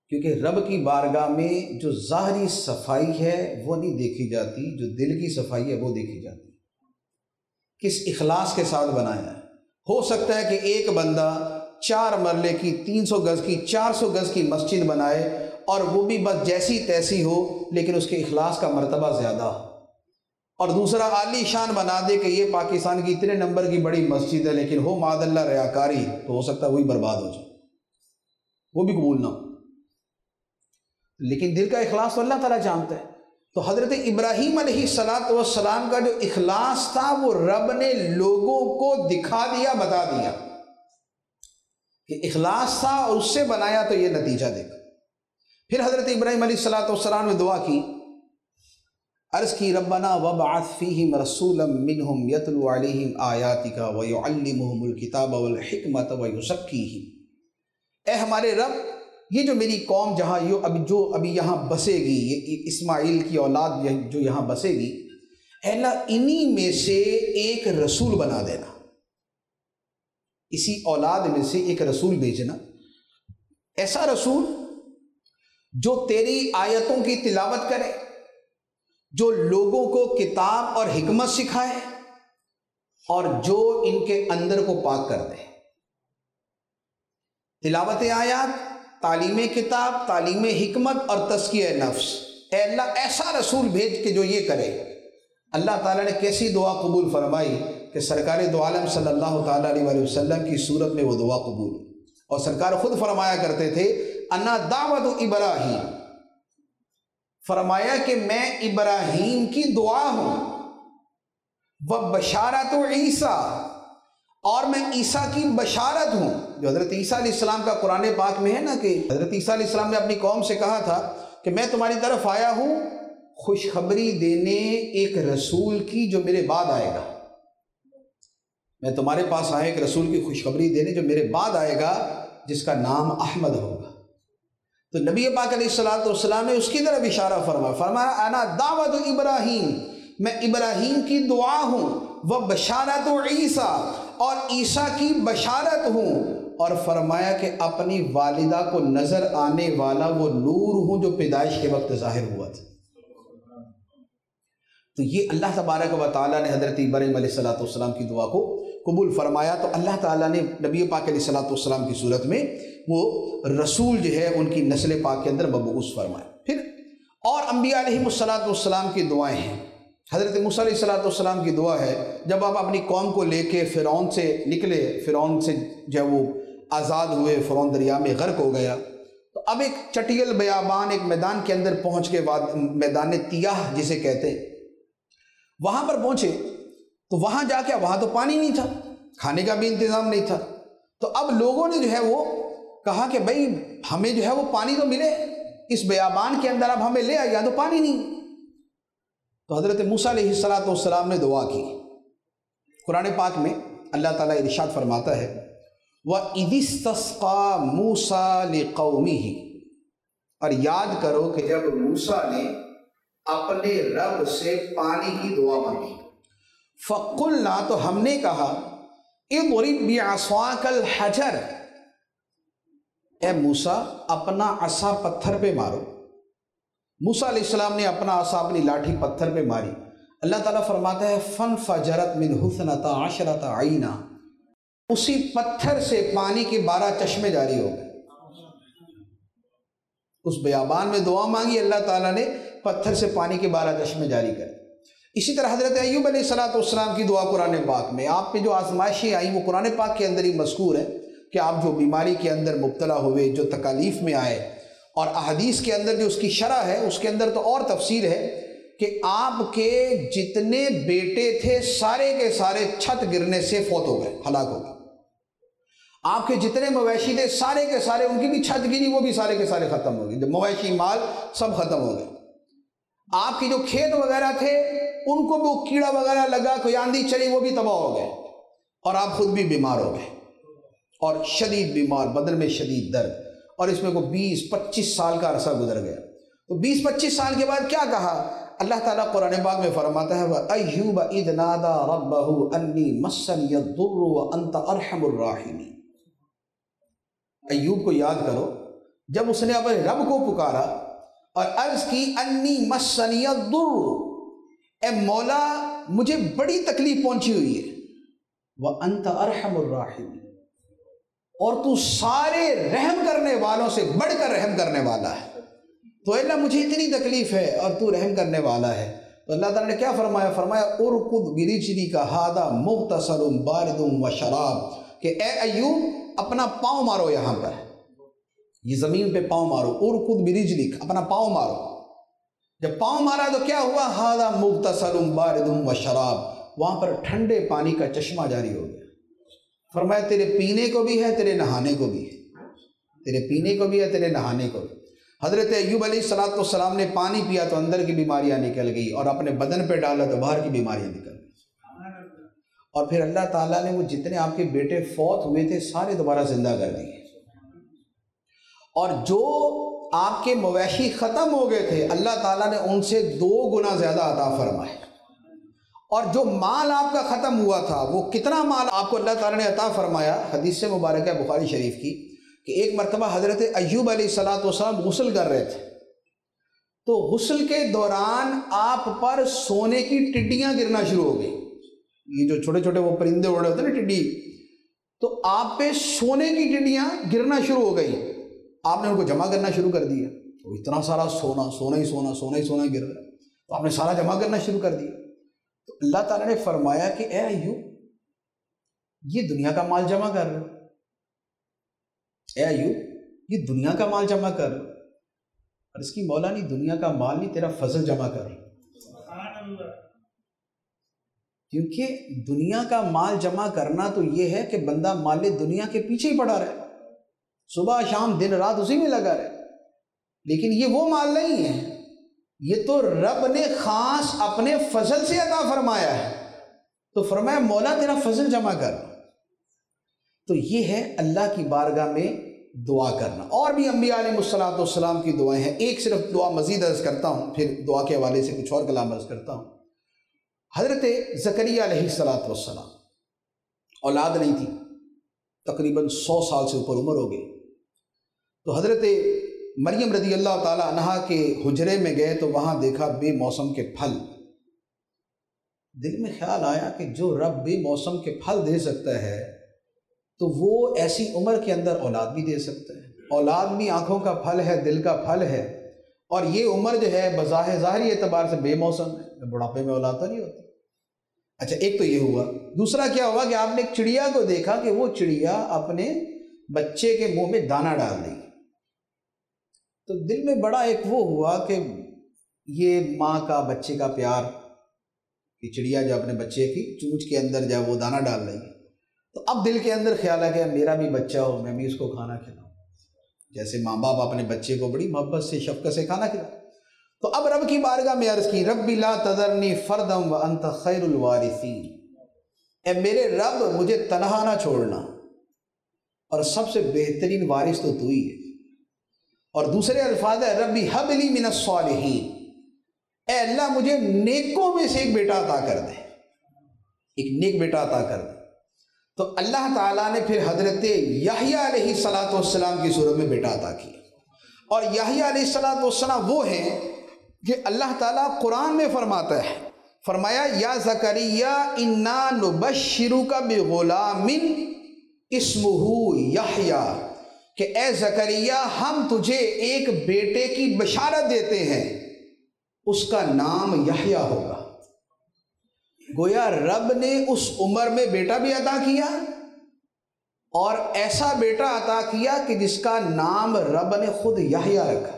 کیونکہ رب کی بارگاہ میں جو ظاہری صفائی ہے وہ نہیں دیکھی جاتی، جو دل کی صفائی ہے وہ دیکھی جاتی ہے۔ کس اخلاص کے ساتھ بنایا ہے۔ ہو سکتا ہے کہ ایک بندہ چار مرلے کی تین سو گز کی چار سو گز کی مسجد بنائے اور وہ بھی بس جیسی تیسی ہو، لیکن اس کے اخلاص کا مرتبہ زیادہ ہو، اور دوسرا عالی شان بنا دے کہ یہ پاکستان کی اتنے نمبر کی بڑی مسجد ہے، لیکن ہو معاذ اللہ ریاکاری، تو ہو سکتا ہے وہی برباد ہو جائے، وہ بھی قبول نہ ہو۔ لیکن دل کا اخلاص تو اللہ تعالیٰ جانتا ہے۔ تو حضرت ابراہیم علیہ الصلاۃ والسلام کا جو اخلاص تھا وہ رب نے لوگوں کو دکھا دیا، بتا دیا کہ اخلاص تھا، اور اس سے بنایا تو یہ نتیجہ دیکھا۔ پھر حضرت ابراہیم علیہ الصلاۃ والسلام نے دعا کی، عرض کی ربنا وابعث فیہم رسولا منہم یتلو علیہم آیاتک ویعلمہم الکتاب والحکمت ویزکیہم۔ اے ہمارے رب، یہ جو میری قوم جہاں یہ ابھی جو ابھی یہاں بسے گی، یہ اسماعیل کی اولاد جو یہاں بسے گی، اے اللہ انہی میں سے ایک رسول بنا دینا، اسی اولاد میں سے ایک رسول بھیجنا، ایسا رسول جو تیری آیتوں کی تلاوت کرے، جو لوگوں کو کتاب اور حکمت سکھائے، اور جو ان کے اندر کو پاک کر دے۔ تلاوت آیات، تعلیم کتاب، تعلیم حکمت اور تزکیہ نفس۔ اے اللہ ایسا رسول بھیج کہ جو یہ کرے۔ اللہ تعالیٰ نے کیسی دعا قبول فرمائی کہ سرکار دو عالم صلی اللہ تعالیٰ علیہ وآلہ وسلم کی صورت میں وہ دعا قبول ہوئی، اور سرکار خود فرمایا کرتے تھے انا دعوت ابراہیم، فرمایا کہ میں ابراہیم کی دعا ہوں، وہ بشارت عیسیٰ، اور میں عیسیٰ کی بشارت ہوں۔ جو حضرت عیسیٰ علیہ السلام کا قرآن پاک میں ہے نا کہ حضرت عیسیٰ علیہ السلام نے اپنی قوم سے کہا تھا کہ میں تمہاری طرف آیا ہوں خوشخبری دینے ایک رسول کی جو میرے بعد آئے گا۔ میں تمہارے پاس آیا ایک رسول کی خوشخبری دینے جو میرے بعد آئے گا، جس کا نام احمد ہوگا۔ تو نبی پاک علیہ الصلوۃ والسلام نے اس کی طرف اشارہ فرمایا، فرمایا انا دعوت ابراہیم، میں ابراہیم کی دعا ہوں، وہ بشارت عیسیٰ، اور عیسیٰ کی بشارت ہوں، اور فرمایا کہ اپنی والدہ کو نظر آنے والا وہ نور ہوں جو پیدائش کے وقت ظاہر ہوا تھا۔ تو یہ اللہ تبارک و تعالیٰ نے حضرت ابراہیم علیہ الصلوۃ والسلام کی دعا کو قبول فرمایا۔ تو اللہ تعالیٰ نے نبی پاک علیہ الصلوۃ والسلام کی صورت میں وہ رسول جو ہے ان کی نسل پاک کے اندر مبعوث فرمایا۔ پھر اور انبیاء علیہ الصلوۃ والسلام کی دعائیں ہیں۔ حضرت موسیٰ علیہ الصلوۃ والسلام کی دعا ہے، جب آپ اپنی قوم کو لے کے فرعون سے نکلے، فرعون سے جب وہ آزاد ہوئے، فرعون دریا میں غرق ہو گیا، تو اب ایک چٹیل بیابان ایک میدان کے اندر پہنچ کے بعد میدان تیاہ جسے کہتے ہیں، وہاں پر پہنچے تو وہاں جا کے وہاں تو پانی نہیں تھا، کھانے کا بھی انتظام نہیں تھا۔ تو اب لوگوں نے جو ہے وہ کہا کہ بھئی ہمیں جو ہے وہ پانی تو ملے، اس بیابان کے اندر اب ہمیں لے آئے، یہاں تو پانی نہیں۔ تو حضرت موسیٰ علیہ الصلوۃ والسلام نے دعا کی۔ قرآن پاک میں اللہ تعالیٰ ارشاد فرماتا ہے وَإِذِ اسْتَسْقَىٰ مُوسَىٰ لِقَوْمِهِ، اور یاد کرو کہ جب موسیٰ نے اپنے رب سے پانی کی دعا مانگی، فَقُلْنَا، تو ہم نے کہا اضْرِب بِعَصَاكَ الْحَجَرَ، اے موسیٰ اپنا عصا پتھر پہ مارو۔ موسیٰ علیہ السلام نے اپنا عصا اپنی لاٹھی پتھر پہ ماری۔ اللہ تعالیٰ فرماتا ہے فَانْفَجَرَتْ مِنْهُ اثْنَتَا عَشْرَةَ عَيْنًا، اسی پتھر سے پانی کے بارہ چشمے جاری ہو گئے۔ اس بیابان میں دعا مانگی، اللہ تعالیٰ نے پتھر سے پانی کے بارہ چشمے جاری کرے۔ اسی طرح حضرت ایوب علیہ الصلوۃ والسلام کی دعا قرآن پاک میں، آپ پہ جو آزمائشیں آئیں وہ قرآن پاک کے اندر ہی مذکور ہے کہ آپ جو بیماری کے اندر مبتلا ہوئے، جو تکالیف میں آئے، اور احادیث کے اندر جو اس کی شرح ہے اس کے اندر تو اور تفسیر ہے کہ آپ کے جتنے بیٹے تھے سارے کے سارے چھت گرنے سے فوت ہو گئے، ہلاک ہو گئے۔ آپ کے جتنے مویشی تھے سارے کے سارے، ان کی بھی چھت گری، وہ بھی سارے کے سارے ختم ہو گئے، جب مویشی مال سب ختم ہو گئے۔ آپ کے جو کھیت وغیرہ تھے ان کو بھی وہ کیڑا وغیرہ لگا، کوئی آندھی چلی، وہ بھی تباہ ہو گئے، اور آپ خود بھی بیمار ہو گئے، اور شدید بیمار، بدن میں شدید درد، اور اس میں کو بیس پچیس سال کا عرصہ گزر گیا۔ تو بیس پچیس سال کے بعد کیا کہا اللہ تعالیٰ قرآن پاک میں فرماتا ہے وَأَيُّوبَ إِذْ نَادَىٰ رَبَّهُ أَنِّي مَسَّنِيَ الضُّرُّ وَأَنْتَ أَرْحَمُ الرَّاحِمِينَ۔ ایوب کو یاد کرو جب اس نے اپنے رب کو پکارا اور عرض کی انی مسنی الضر، اے مولا مجھے بڑی تکلیف پہنچی ہوئی ہے، وانت ارحم الراحمین، اور تو سارے رحم کرنے والوں سے بڑھ کر رحم کرنے والا ہے، تو اللہ مجھے اتنی تکلیف ہے اور تو رحم کرنے والا ہے۔ تو اللہ تعالیٰ نے کیا فرمایا؟ فرمایا ارکض برجلک ھذا مغتسل بارد وشراب، کہ اے ایوب اپنا پاؤں مارو، یہاں پر یہ زمین پہ پاؤں مارو، ارکض برجلک، اپنا پاؤں مارو۔ جب پاؤں مارا تو کیا ہوا؟ ھذا مغتسل بارد وشراب، وہاں پر ٹھنڈے پانی کا چشمہ جاری ہو گیا۔ فرمایا تیرے پینے کو بھی ہے، تیرے نہانے کو بھی ہے، تیرے پینے کو بھی ہے، تیرے نہانے کو بھی۔ حضرت ایوب علیہ الصلوۃ والسلام نے پانی پیا تو اندر کی بیماریاں نکل گئی، اور اپنے بدن پہ ڈالا تو باہر کی بیماریاں نکل گئی، اور پھر اللہ تعالیٰ نے وہ جتنے آپ کے بیٹے فوت ہوئے تھے سارے دوبارہ زندہ کر دیے، اور جو آپ کے مویشی ختم ہو گئے تھے اللہ تعالیٰ نے ان سے دو گنا زیادہ عطا فرمائے، اور جو مال آپ کا ختم ہوا تھا وہ کتنا مال آپ کو اللہ تعالیٰ نے عطا فرمایا۔ حدیث مبارکہ بخاری شریف کی کہ ایک مرتبہ حضرت ایوب علیہ الصلوۃ والسلام غسل کر رہے تھے، تو غسل کے دوران آپ پر سونے کی ٹڈیاں گرنا شروع ہو گئی، یہ جو چھوٹے چھوٹے وہ پرندے اڑے ہوتے ہیں نا ٹڈی، تو آپ پہ سونے کی ٹڈیاں گرنا شروع ہو گئی۔ آپ نے ان کو جمع کرنا شروع کر دیا، تو اتنا سارا سونا سونا ہی سونا سونا ہی سونا گر رہا ہے، تو آپ نے سارا جمع کرنا شروع کر دیا۔ تو اللہ تعالیٰ نے فرمایا کہ اے ایوب یہ دنیا کا مال جمع کر رہے ہو، اے ایوب یہ دنیا کا مال جمع کر رہے ہو، اور اس کی مولا نہیں دنیا کا مال نہیں، تیرا فضل جمع کر رہا ہوں، کیونکہ دنیا کا مال جمع کرنا تو یہ ہے کہ بندہ مال دنیا کے پیچھے ہی پڑا رہے، صبح شام دن رات اسی میں لگا رہے، لیکن یہ وہ مال نہیں ہے، یہ تو رب نے خاص اپنے فضل سے عطا فرمایا ہے، تو فرمایا مولا تیرا فضل جمع کر۔ تو یہ ہے اللہ کی بارگاہ میں دعا کرنا۔ اور بھی انبیاء علیہ الصلوۃ والسلام کی دعائیں ہیں، ایک صرف دعا مزید عرض کرتا ہوں، پھر دعا کے حوالے سے کچھ اور کلام عرض کرتا ہوں۔ حضرت زکریا علیہ الصلوۃ والسلام اولاد نہیں تھی، تقریباً سو سال سے اوپر عمر ہو گئی، تو حضرت مریم رضی اللہ تعالی عنہا کے حجرے میں گئے تو وہاں دیکھا بے موسم کے پھل، دل میں خیال آیا کہ جو رب بے موسم کے پھل دے سکتا ہے تو وہ ایسی عمر کے اندر اولاد بھی دے سکتا ہے، اولاد بھی آنکھوں کا پھل ہے، دل کا پھل ہے، اور یہ عمر جو ہے بظاہر ظاہری اعتبار سے بے موسم ہے، بڑھاپے میں اولاد تو نہیں ہوتی۔ اچھا ایک تو یہ ہوا، دوسرا کیا ہوا کہ آپ نے ایک چڑیا کو دیکھا کہ وہ چڑیا اپنے بچے کے منہ میں دانہ ڈال رہی، تو دل میں بڑا ایک وہ ہوا کہ یہ ماں کا بچے کا پیار، کہ چڑیا جو اپنے بچے کی چونچ کے اندر جو ہے وہ دانہ ڈال رہی ہے، تو اب دل کے اندر خیال ہے کہ میرا بھی بچہ ہو، میں بھی اس کو کھانا کھلاؤں، جیسے ماں باپ اپنے بچے کو بڑی محبت سے شفقت سے کھانا کھلاؤ۔ تو اب رب کی بارگاہ میں عرض کی رب لا تذرنی فردا وانت خیر الوارثین، اے میرے رب مجھے تنہا نہ چھوڑنا، اور سب سے بہترین وارث تو تو ہی ہے۔ اور دوسرے الفاظ ہے ربی حب لی من الصالحین، اے اللہ مجھے نیکوں میں سے ایک بیٹا عطا کر دے، ایک نیک بیٹا عطا کر دے۔ تو اللہ تعالیٰ نے پھر حضرت یحییٰ علیہ الصلوۃ والسلام کی صورت میں بیٹا عطا کیا، اور یحییٰ علیہ الصلوۃ والسلام وہ ہیں کہ اللہ تعالیٰ قرآن میں فرماتا ہے، فرمایا یا زکریا انا نبشرک بغلام اسمہ یحییٰ، کہ اے زکریا ہم تجھے ایک بیٹے کی بشارت دیتے ہیں، اس کا نام یحییٰ ہوگا۔ گویا رب نے اس عمر میں بیٹا بھی عطا کیا، اور ایسا بیٹا عطا کیا کہ جس کا نام رب نے خود یحییٰ رکھا،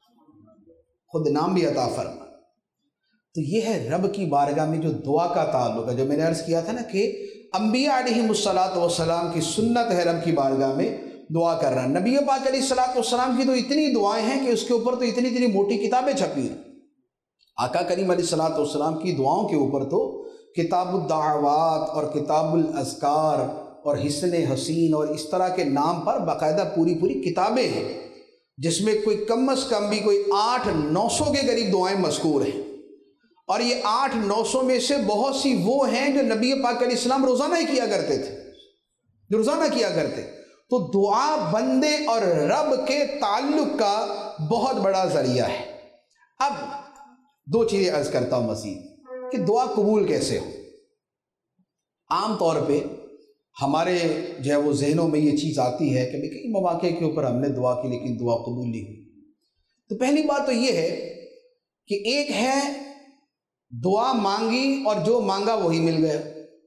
خود نام بھی عطا فرما۔ تو یہ ہے رب کی بارگاہ میں جو دعا کا تعلق ہے، جو میں نے عرض کیا تھا نا کہ انبیاء علیہ الصلوۃ والسلام کی سنت ہے رب کی بارگاہ میں دعا کر رہا ہے۔ نبی پاک علیہ الصلوۃ والسلام کی تو اتنی دعائیں ہیں کہ اس کے اوپر تو اتنی اتنی موٹی کتابیں چھپی ہیں۔ آقا کریم علیہ الصلوۃ والسلام کی دعاؤں کے اوپر تو کتاب الدعوات اور کتاب الاذکار اور حسن حسین اور اس طرح کے نام پر باقاعدہ پوری پوری کتابیں ہیں، جس میں کوئی کم از کم بھی کوئی آٹھ نو سو کے قریب دعائیں مذکور ہیں، اور یہ آٹھ نو سو میں سے بہت سی وہ ہیں جو نبی پاک علیہ السلام روزانہ ہی کیا کرتے تھے، جو روزانہ کیا کرتے۔ تو دعا بندے اور رب کے تعلق کا بہت بڑا ذریعہ ہے۔ اب دو چیزیں عرض کرتا ہوں مزید کہ دعا قبول کیسے ہو۔ عام طور پہ ہمارے جو ہے وہ ذہنوں میں یہ چیز آتی ہے کہ کئی مواقع کے اوپر ہم نے دعا کی لیکن دعا قبول نہیں ہوئی۔ تو پہلی بات تو یہ ہے کہ ایک ہے دعا مانگی اور جو مانگا وہی مل گیا،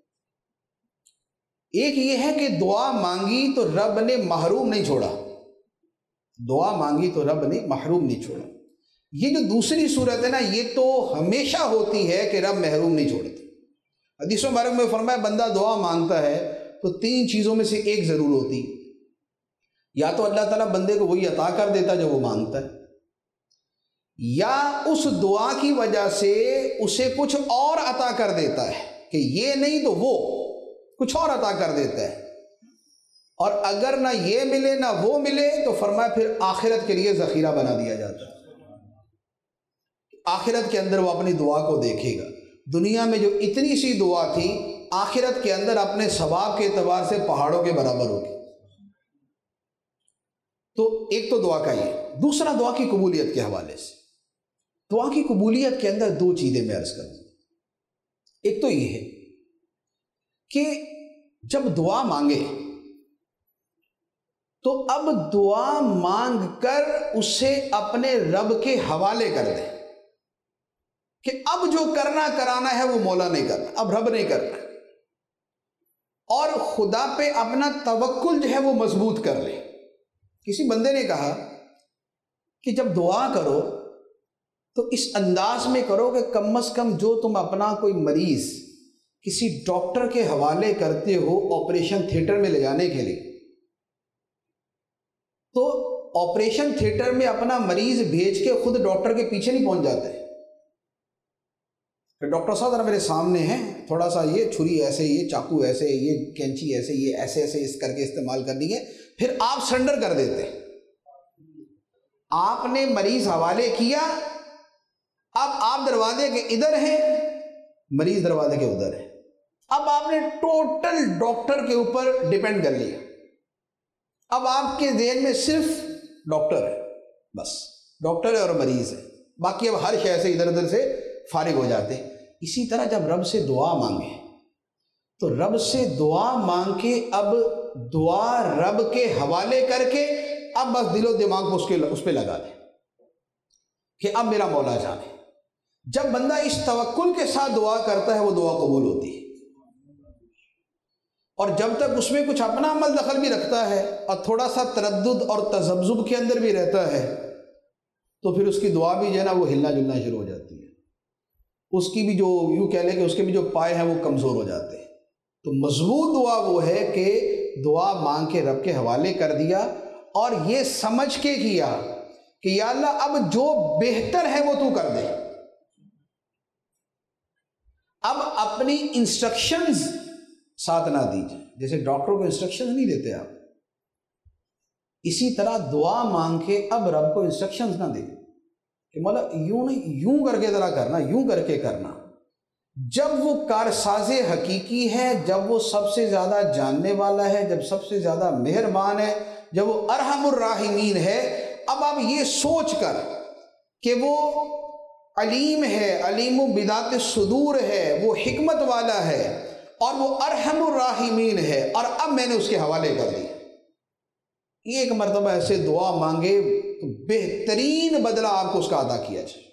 ایک یہ ہے کہ دعا مانگی تو رب نے محروم نہیں چھوڑا، دعا مانگی تو رب نے محروم نہیں چھوڑا۔ یہ جو دوسری صورت ہے نا، یہ تو ہمیشہ ہوتی ہے کہ رب محروم نہیں چھوڑتا۔ حدیث مبارک میں فرمایا بندہ دعا مانگتا ہے تو تین چیزوں میں سے ایک ضرور ہوتی، یا تو اللہ تعالیٰ بندے کو وہی عطا کر دیتا جو وہ مانگتا ہے، یا اس دعا کی وجہ سے اسے کچھ اور عطا کر دیتا ہے کہ یہ نہیں تو وہ کچھ اور عطا کر دیتا ہے، اور اگر نہ یہ ملے نہ وہ ملے تو فرمایا پھر آخرت کے لیے ذخیرہ بنا دیا جاتا ہے۔ آخرت کے اندر وہ اپنی دعا کو دیکھے گا، دنیا میں جو اتنی سی دعا تھی آخرت کے اندر اپنے ثواب کے اعتبار سے پہاڑوں کے برابر ہوگی۔ تو ایک تو دعا کا یہ، دوسرا دعا کی قبولیت کے حوالے سے، دعا کی قبولیت کے اندر دو چیزیں میں عرض کروں۔ ایک تو یہ ہے کہ جب دعا مانگے تو اب دعا مانگ کر اسے اپنے رب کے حوالے کر دے کہ اب جو کرنا کرانا ہے وہ مولا نہیں کرنا، اب رب نہیں کرنا، اور خدا پہ اپنا توکل جو ہے وہ مضبوط کر لے۔ کسی بندے نے کہا کہ جب دعا کرو تو اس انداز میں کرو کہ کم از کم جو تم اپنا کوئی مریض کسی ڈاکٹر کے حوالے کرتے ہو آپریشن تھیٹر میں لے جانے کے لیے، تو آپریشن تھیٹر میں اپنا مریض بھیج کے خود ڈاکٹر کے پیچھے نہیں پہنچ جاتے کہ ڈاکٹر صاحب ذرا میرے سامنے ہیں، تھوڑا سا یہ چھری ایسے، یہ چاقو ایسے، یہ کینچی ایسے، یہ ایسے ایسے اس کر کے استعمال کرنی ہے، پھر آپ سرنڈر کر دیتے۔ آپ نے مریض حوالے کیا، اب آپ دروازے کے ادھر ہیں، مریض دروازے کے ادھر ہے، اب آپ نے ٹوٹل ڈاکٹر کے اوپر ڈیپینڈ کر لیا۔ اب آپ کے ذہن میں صرف ڈاکٹر ہے، بس ڈاکٹر ہے اور مریض ہے، باقی اب ہر شے سے ادھر ادھر سے فارغ ہو جاتے۔ اسی طرح جب رب سے دعا مانگے تو رب سے دعا مانگ کے اب دعا رب کے حوالے کر کے اب بس دل و دماغ کو اس کے اس پہ لگا دے کہ اب میرا مولا جانے۔ جب بندہ اس توکل کے ساتھ دعا کرتا ہے وہ دعا قبول ہوتی ہے، اور جب تک اس میں کچھ اپنا عمل دخل بھی رکھتا ہے اور تھوڑا سا تردد اور تذبذب کے اندر بھی رہتا ہے تو پھر اس کی دعا بھی جو ہے نا وہ ہلنا جلنا شروع ہو جاتی ہے، اس کی بھی جو یوں کہہ لیں کہ اس کے بھی جو پائے ہیں وہ کمزور ہو جاتے ہیں۔ تو مضبوط دعا وہ ہے کہ دعا مانگ کے رب کے حوالے کر دیا اور یہ سمجھ کے کیا کہ یا اللہ اب جو بہتر ہے وہ تو کر دے۔ اب اپنی انسٹرکشنز ساتھ نہ دیجیے، جیسے ڈاکٹر کو انسٹرکشنز نہیں دیتے آپ، اسی طرح دعا مانگ کے اب رب کو انسٹرکشنز نہ دیں کہ مولا یوں نہیں، یوں کر کے ذرا کرنا، یوں کر کے کرنا۔ جب وہ کارساز حقیقی ہے، جب وہ سب سے زیادہ جاننے والا ہے، جب سب سے زیادہ مہربان ہے، جب وہ ارحم الراحمین ہے، اب آپ یہ سوچ کر کہ وہ علیم ہے، علیم بذات الصدور ہے، وہ حکمت والا ہے اور وہ ارحم الراحمین ہے، اور اب میں نے اس کے حوالے کر دیا، ایک مرتبہ ایسے دعا مانگے تو بہترین بدلہ آپ کو اس کا ادا کیا جائے۔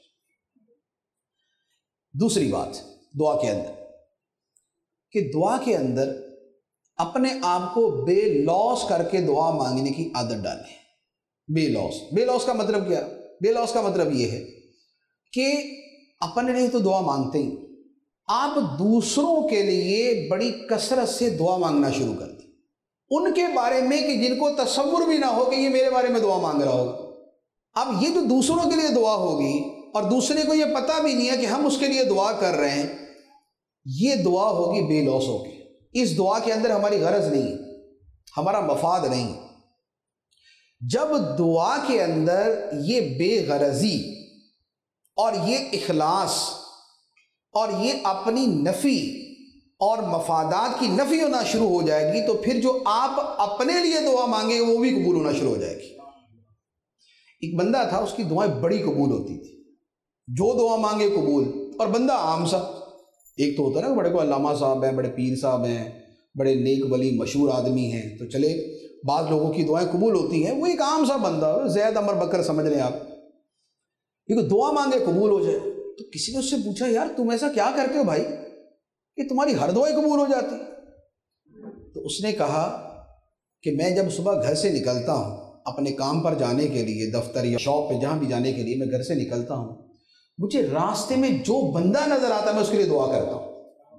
دوسری بات دعا کے اندر کہ دعا کے اندر اپنے آپ کو بے لوث کر کے دعا مانگنے کی عادت ڈالیں۔ بے لوث، بے لوث کا مطلب کیا؟ بے لوث کا مطلب یہ ہے کہ اپنے لیے تو دعا مانگتے ہی، آپ دوسروں کے لیے بڑی کثرت سے دعا مانگنا شروع کر دیں، ان کے بارے میں کہ جن کو تصور بھی نہ ہو کہ یہ میرے بارے میں دعا مانگ رہا ہوگا۔ اب یہ جو دوسروں کے لیے دعا ہوگی اور دوسرے کو یہ پتہ بھی نہیں ہے کہ ہم اس کے لیے دعا کر رہے ہیں، یہ دعا ہوگی بے لوث ہوگی۔ اس دعا کے اندر ہماری غرض نہیں، ہمارا مفاد نہیں۔ جب دعا کے اندر یہ بے غرضی اور یہ اخلاص اور یہ اپنی نفی اور مفادات کی نفی ہونا شروع ہو جائے گی تو پھر جو آپ اپنے لیے دعا مانگے وہ بھی قبول ہونا شروع ہو جائے گی۔ ایک بندہ تھا، اس کی دعائیں بڑی قبول ہوتی تھی، جو دعا مانگے قبول، اور بندہ عام سا، ایک تو ہوتا ہے نا بڑے کو علامہ صاحب ہیں، بڑے پیر صاحب ہیں، بڑے نیک ولی مشہور آدمی ہیں، تو چلے بعض لوگوں کی دعائیں قبول ہوتی ہیں، وہ ایک عام سا بندہ، زید عمر بکر سمجھ لیں آپ، کیونکہ دعا مانگے قبول ہو جائے۔ تو کسی نے اس سے پوچھا، یار تم ایسا کیا کرتے ہو بھائی کہ تمہاری ہر دعائیں قبول ہو جاتی؟ تو اس نے کہا کہ میں جب صبح گھر سے نکلتا ہوں اپنے کام پر جانے کے لیے، دفتر یا شاپ پہ جہاں بھی جانے کے لیے میں گھر سے نکلتا ہوں، مجھے راستے میں جو بندہ نظر آتا ہے میں اس کے لیے دعا کرتا ہوں۔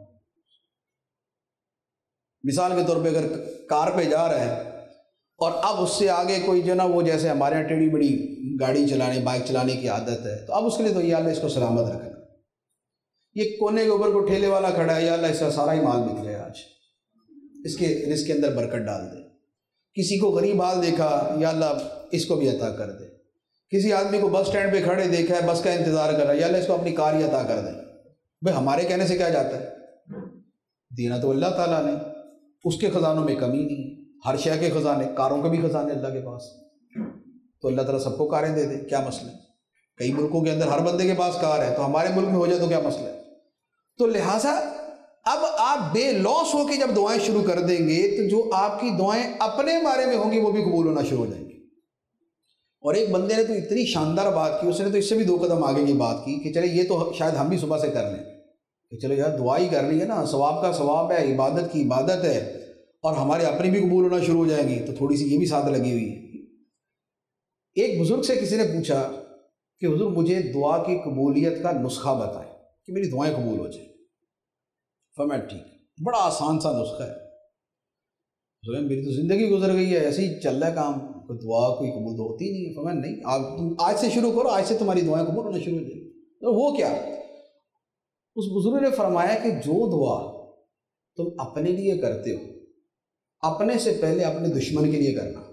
مثال کے طور پہ اگر کار پہ جا رہا ہے اور اب اس سے آگے کوئی جو نا وہ جیسے ہمارے یہاں ٹیڑھی بڑی گاڑی چلانے بائک چلانے کی عادت ہے، تو اب اس کے لیے تو یا اللہ اس کو سلامت رکھنا، یہ کونے کے اوپر کو ٹھیلے والا کھڑا ہے، یا اللہ اس کا سارا ہی مال بک جائے آج، اس کے رزق کے اندر برکت ڈال دے۔ کسی کو غریب حال دیکھا، یا اللہ اس کو بھی عطا کر دے۔ کسی آدمی کو بس سٹینڈ پہ کھڑے دیکھا ہے، بس کا انتظار کر رہا ہے، یا اللہ اس کو اپنی کار ہی عطا کر دے۔ بھئی ہمارے کہنے سے کیا جاتا ہے؟ دینا تو اللہ تعالیٰ نے، اس کے خزانوں میں کمی نہیں ہے، ہر شے کے خزانے، کاروں کے بھی خزانے اللہ کے پاس، تو اللہ تعالیٰ سب کو کاریں دے دے، کیا مسئلہ ہے؟ کئی ملکوں کے اندر ہر بندے کے پاس کار ہے، تو ہمارے ملک میں ہو جائے تو کیا مسئلہ ہے؟ تو لہٰذا اب آپ بے لوس ہو کے جب دعائیں شروع کر دیں گے تو جو آپ کی دعائیں اپنے بارے میں ہوں گی وہ بھی قبول ہونا شروع ہو جائیں گی۔ اور ایک بندے نے تو اتنی شاندار بات کی، اس نے تو اس سے بھی دو قدم آگے کی بات کی کہ چلے یہ تو شاید ہم بھی صبح سے کر لیں کہ چلو یار دعا ہی کر لی ہے نا، ثواب کا ثواب ہے، عبادت کی عبادت ہے، اور ہمارے اپنی بھی قبول ہونا شروع ہو جائیں گی، تو تھوڑی سی یہ بھی ساتھ لگی ہوئی ہے۔ ایک بزرگ سے کسی نے پوچھا کہ حضور مجھے دعا کی قبولیت کا نسخہ بتائیں کہ میری دعائیں قبول ہو جائیں۔ فرمایا ٹھیک، بڑا آسان سا نسخہ ہے، میری تو زندگی گزر گئی ہے ایسے ہی چل رہا ہے کام، کوئی دعا کوئی قبول ہوتی نہیں ہے۔ فرمایا نہیں، آپ تم آج سے شروع کرو، آج سے تمہاری دعائیں قبول ہونا شروع ہو جائیں گی۔ تو وہ کیا؟ اس بزرگ نے فرمایا کہ جو دعا تم اپنے لیے کرتے ہو، اپنے سے پہلے اپنے دشمن کے لیے کرنا،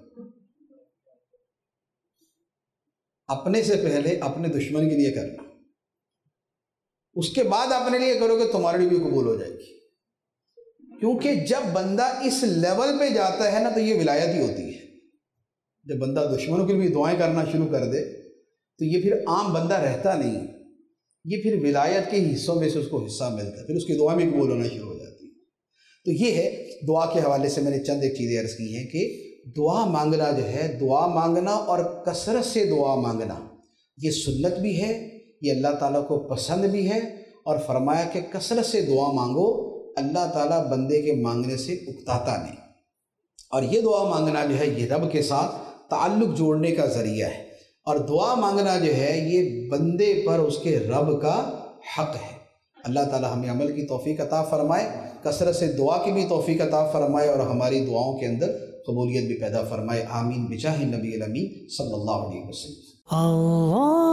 اپنے سے پہلے اپنے دشمن کے لیے کرنا، اس کے بعد اپنے لیے کرو گے تمہارے لیے بھی قبول ہو جائے گی۔ کیونکہ جب بندہ اس لیول پہ جاتا ہے نا تو یہ ولایت ہی ہوتی ہے۔ جب بندہ دشمنوں کے لیے دعائیں کرنا شروع کر دے تو یہ پھر عام بندہ رہتا نہیں، یہ پھر ولایت کے حصوں میں سے اس کو حصہ ملتا ہے، پھر اس کی دعائیں بھی قبول ہونا شروع ہو جاتی ہیں۔ تو یہ ہے دعا کے حوالے سے میں نے چند ایک چیزیں عرض کی ہیں کہ دعا مانگنا جو ہے، دعا مانگنا اور کثرت سے دعا مانگنا یہ سنت بھی ہے، یہ اللہ تعالیٰ کو پسند بھی ہے، اور فرمایا کہ کثرت سے دعا مانگو، اللہ تعالیٰ بندے کے مانگنے سے اکتاتا نہیں۔ اور یہ دعا مانگنا جو ہے یہ رب کے ساتھ تعلق جوڑنے کا ذریعہ ہے، اور دعا مانگنا جو ہے یہ بندے پر اس کے رب کا حق ہے۔ اللہ تعالیٰ ہمیں عمل کی توفیق عطا فرمائے، کثرت سے دعا کی بھی توفیق عطا فرمائے، اور ہماری دعاؤں کے اندر قبولیت بھی پیدا فرمائے۔ آمین بجاہ نبی الامین صلی اللہ علیہ وسلم۔ اللہ